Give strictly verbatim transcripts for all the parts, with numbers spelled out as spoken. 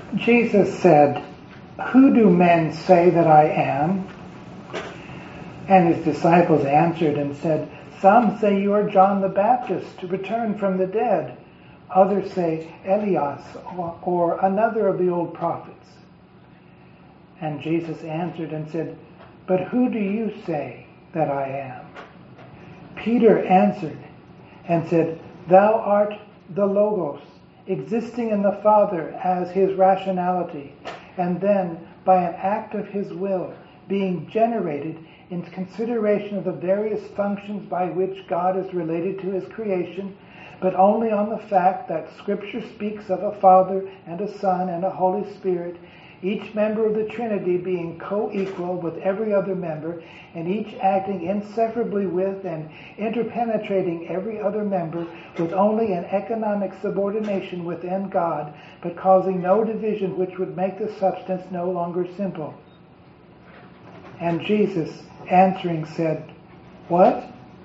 Jesus said, "Who do men say that I am?" And his disciples answered and said, "Some say you are John the Baptist, returned from the dead. Others say Elias, or, or another of the old prophets." And Jesus answered and said, "But who do you say that I am?" Peter answered and said, "Thou art the Logos, existing in the Father as his rationality, and then by an act of his will, being generated in consideration of the various functions by which God is related to his creation, but only on the fact that Scripture speaks of a Father and a Son and a Holy Spirit, each member of the Trinity being co-equal with every other member, and each acting inseparably with and interpenetrating every other member, with only an economic subordination within God, but causing no division which would make the substance no longer simple." And Jesus, answering, said, "What?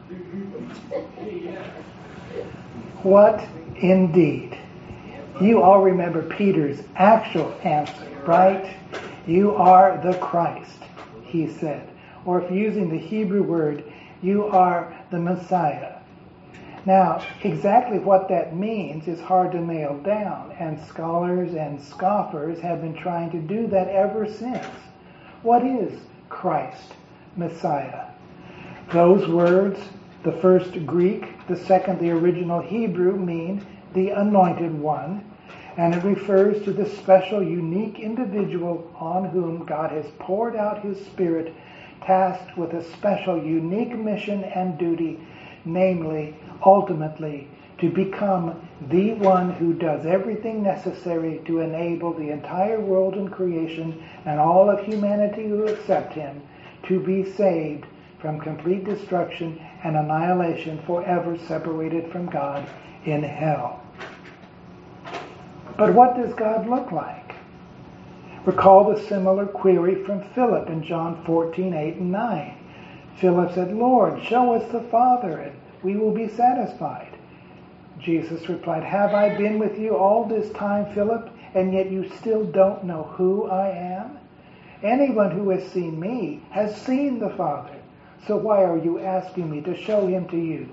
What indeed?" You all remember Peter's actual answer, right? "You are the Christ," he said. Or if using the Hebrew word, "You are the Messiah." Now, exactly what that means is hard to nail down, and scholars and scoffers have been trying to do that ever since. What is Christ, Messiah? Those words, the first Greek, the second the original Hebrew, mean the anointed one, and it refers to the special, unique individual on whom God has poured out his Spirit, tasked with a special, unique mission and duty, namely, ultimately, to become the one who does everything necessary to enable the entire world and creation and all of humanity who accept him to be saved from complete destruction and annihilation, forever separated from God in hell. But what does God look like? Recall the similar query from Philip in John fourteen, eight and nine. Philip said, "Lord, show us the Father, and we will be satisfied." Jesus replied, "Have I been with you all this time, Philip, and yet you still don't know who I am? Anyone who has seen me has seen the Father. So why are you asking me to show him to you?"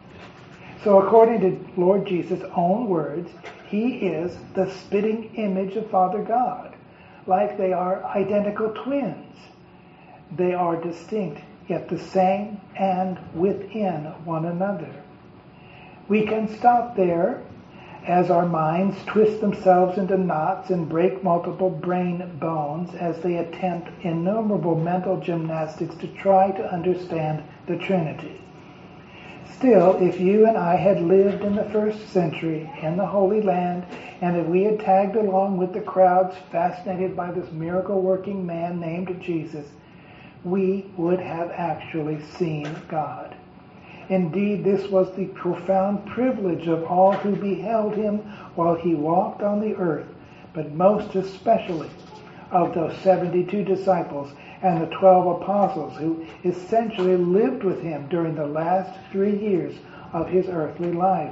So according to Lord Jesus' own words, he is the spitting image of Father God, like they are identical twins. They are distinct, yet the same and within one another. We can stop there as our minds twist themselves into knots and break multiple brain bones as they attempt innumerable mental gymnastics to try to understand the Trinity. Still, if you and I had lived in the first century in the Holy Land, and if we had tagged along with the crowds fascinated by this miracle-working man named Jesus, we would have actually seen God. Indeed, this was the profound privilege of all who beheld him while he walked on the earth, but most especially of those seventy-two disciples and the twelve apostles who essentially lived with him during the last three years of his earthly life.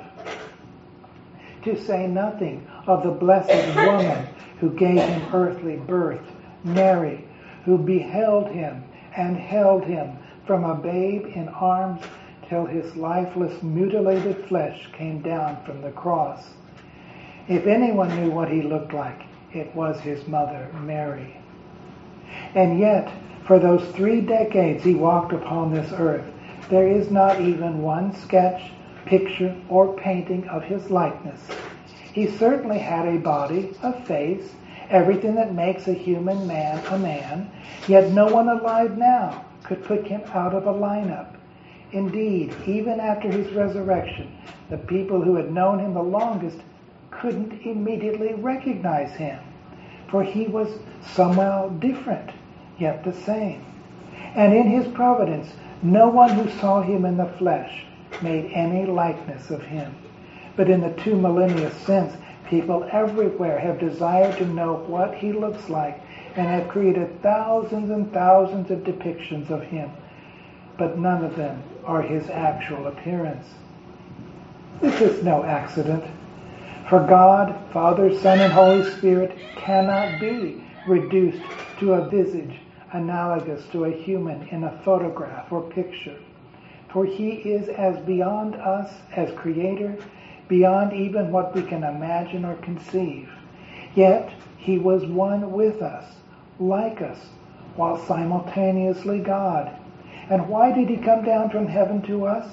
To say nothing of the blessed woman who gave him earthly birth, Mary, who beheld him and held him from a babe in arms till his lifeless, mutilated flesh came down from the cross. If anyone knew what he looked like, it was his mother, Mary. And yet, for those three decades he walked upon this earth, there is not even one sketch, picture, or painting of his likeness. He certainly had a body, a face, everything that makes a human man a man, yet no one alive now could put him out of a lineup. Indeed, even after his resurrection, the people who had known him the longest couldn't immediately recognize him, for he was somehow different, yet the same. And in his providence, no one who saw him in the flesh made any likeness of him. But in the two millennia since, people everywhere have desired to know what he looks like and have created thousands and thousands of depictions of him. But none of them are his actual appearance. This is no accident. For God, Father, Son, and Holy Spirit cannot be reduced to a visage analogous to a human in a photograph or picture. For he is as beyond us as creator, beyond even what we can imagine or conceive. Yet he was one with us, like us, while simultaneously God. And why did he come down from heaven to us?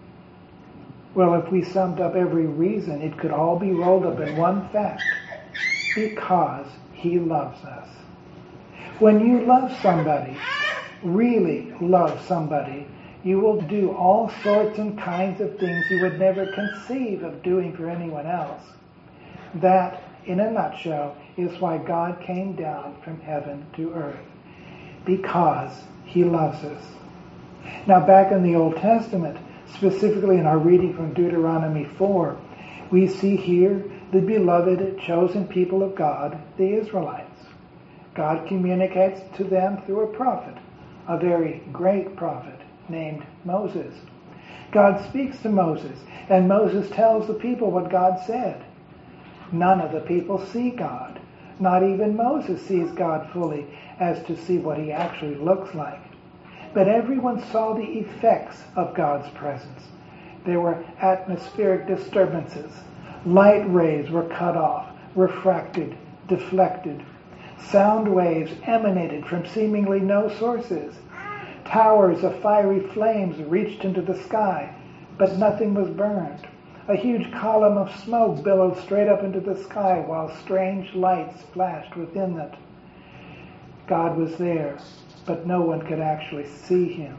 Well, if we summed up every reason, it could all be rolled up in one fact. Because he loves us. When you love somebody, really love somebody, you will do all sorts and kinds of things you would never conceive of doing for anyone else. That, in a nutshell, is why God came down from heaven to earth. Because he loves us. Now, back in the Old Testament, specifically in our reading from Deuteronomy four, we see here the beloved, chosen people of God, the Israelites. God communicates to them through a prophet, a very great prophet named Moses. God speaks to Moses, and Moses tells the people what God said. None of the people see God. Not even Moses sees God fully as to see what he actually looks like. But everyone saw the effects of God's presence. There were atmospheric disturbances. Light rays were cut off, refracted, deflected. Sound waves emanated from seemingly no sources. Towers of fiery flames reached into the sky, but nothing was burned. A huge column of smoke billowed straight up into the sky while strange lights flashed within it. God was there, but no one could actually see him.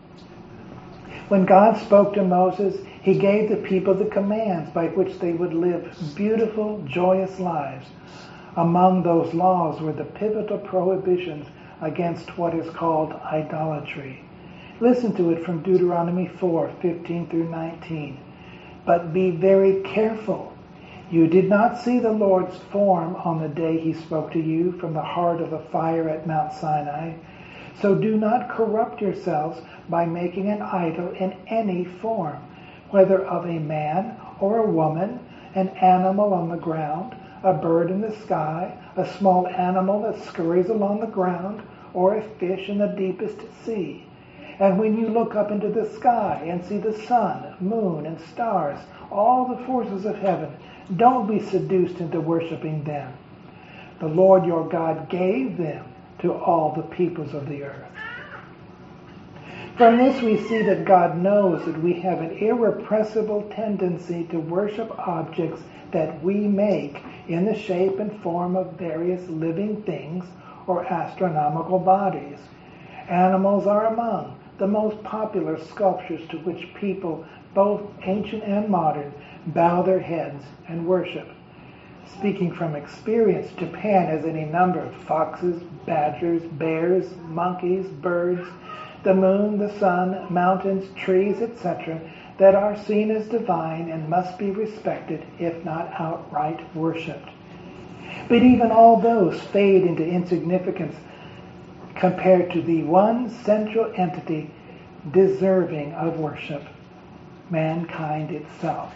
When God spoke to Moses, he gave the people the commands by which they would live beautiful, joyous lives. Among those laws were the pivotal prohibitions against what is called idolatry. Listen to it from Deuteronomy four, fifteen through nineteen. But be very careful. You did not see the Lord's form on the day he spoke to you from the heart of the fire at Mount Sinai. So do not corrupt yourselves by making an idol in any form, whether of a man or a woman, an animal on the ground, a bird in the sky, a small animal that scurries along the ground, or a fish in the deepest sea. And when you look up into the sky and see the sun, moon, and stars, all the forces of heaven, don't be seduced into worshiping them. The Lord your God gave them to all the peoples of the earth. From this we see that God knows that we have an irrepressible tendency to worship objects that we make in the shape and form of various living things or astronomical bodies. Animals are among the most popular sculptures to which people, both ancient and modern, bow their heads and worship. Speaking from experience, Japan has any number of foxes, badgers, bears, monkeys, birds, the moon, the sun, mountains, trees, et cetera, that are seen as divine and must be respected, if not outright worshipped. But even all those fade into insignificance compared to the one central entity deserving of worship, mankind itself.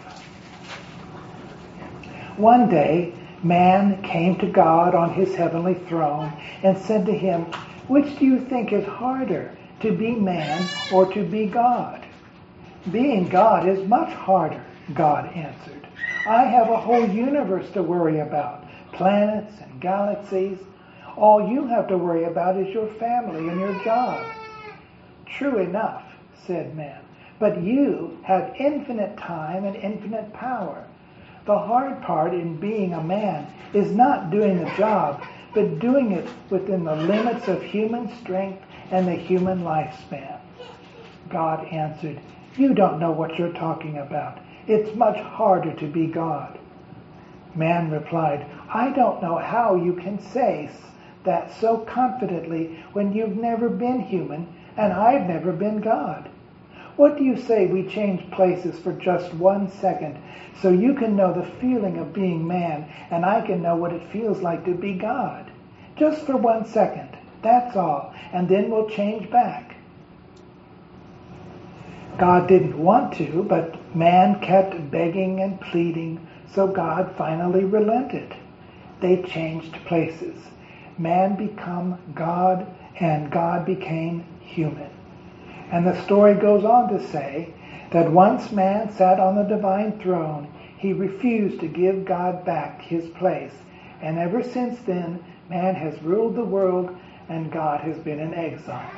One day, man came to God on his heavenly throne and said to him, "Which do you think is harder, to be man or to be God?" "Being God is much harder," God answered. "I have a whole universe to worry about, planets and galaxies. All you have to worry about is your family and your job." "True enough," said man, "but you have infinite time and infinite power. The hard part in being a man is not doing the job, but doing it within the limits of human strength and the human lifespan." God answered, "You don't know what you're talking about. It's much harder to be God." Man replied, "I don't know how you can say that so confidently when you've never been human and I've never been God. What do you say we change places for just one second so you can know the feeling of being man and I can know what it feels like to be God? Just for one second, that's all, and then we'll change back." God didn't want to, but man kept begging and pleading, So God finally relented. They changed places. Man became God and God became human. And the story goes on to say that once man sat on the divine throne, he refused to give God back his place. And ever since then, man has ruled the world and God has been in exile.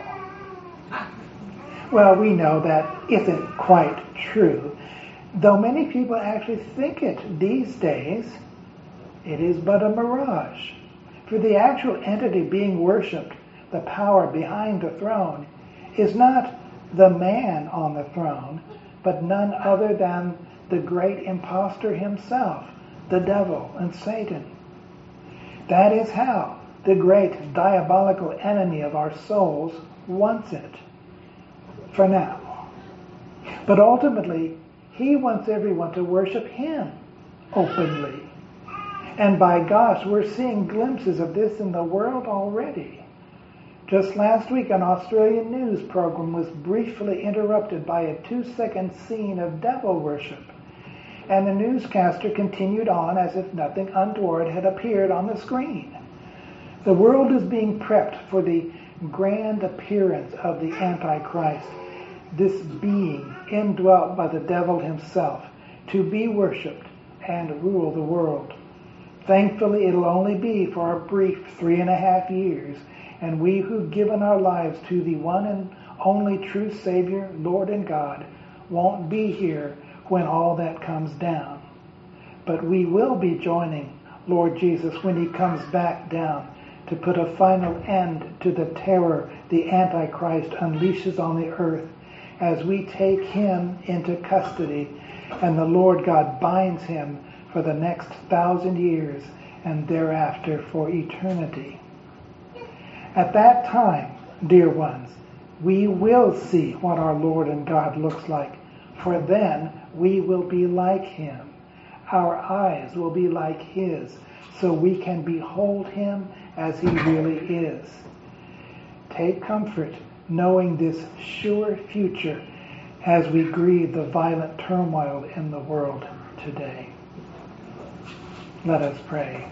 Well, we know that isn't quite true. Though many people actually think it these days, it is but a mirage. For the actual entity being worshipped, the power behind the throne, is not the man on the throne, but none other than the great impostor himself, the devil and Satan. That is how the great diabolical enemy of our souls wants it, for now. But ultimately, he wants everyone to worship him openly. And by gosh, we're seeing glimpses of this in the world already. Just last week, an Australian news program was briefly interrupted by a two-second scene of devil worship. And the newscaster continued on as if nothing untoward had appeared on the screen. The world is being prepped for the grand appearance of the Antichrist, this being indwelt by the devil himself, to be worshipped and rule the world. Thankfully, it'll only be for a brief three and a half years, and we who've given our lives to the one and only true Savior, Lord and God, won't be here when all that comes down. But we will be joining Lord Jesus when he comes back down to put a final end to the terror the Antichrist unleashes on the earth as we take him into custody and the Lord God binds him for the next thousand years and thereafter for eternity. At that time, dear ones, we will see what our Lord and God looks like, for then we will be like him. Our eyes will be like his, so we can behold him as he really is. Take comfort knowing this sure future as we grieve the violent turmoil in the world today. Let us pray.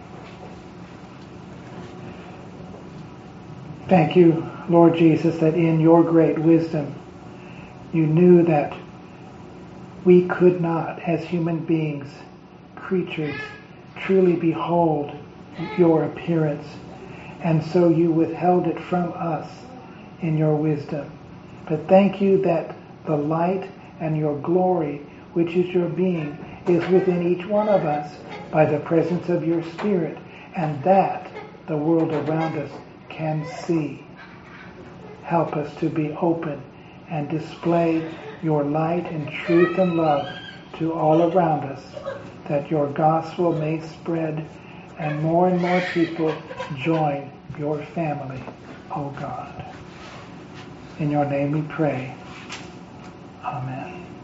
Thank you, Lord Jesus, that in your great wisdom you knew that we could not, as human beings, creatures, truly behold your appearance, and so you withheld it from us in your wisdom. But thank you that the light and your glory, which is your being, is within each one of us by the presence of your Spirit, and that the world around us can see. Help us to be open and display your light and truth and love to all around us, that your gospel may spread and more and more people join your family, O God. In your name we pray. Amen.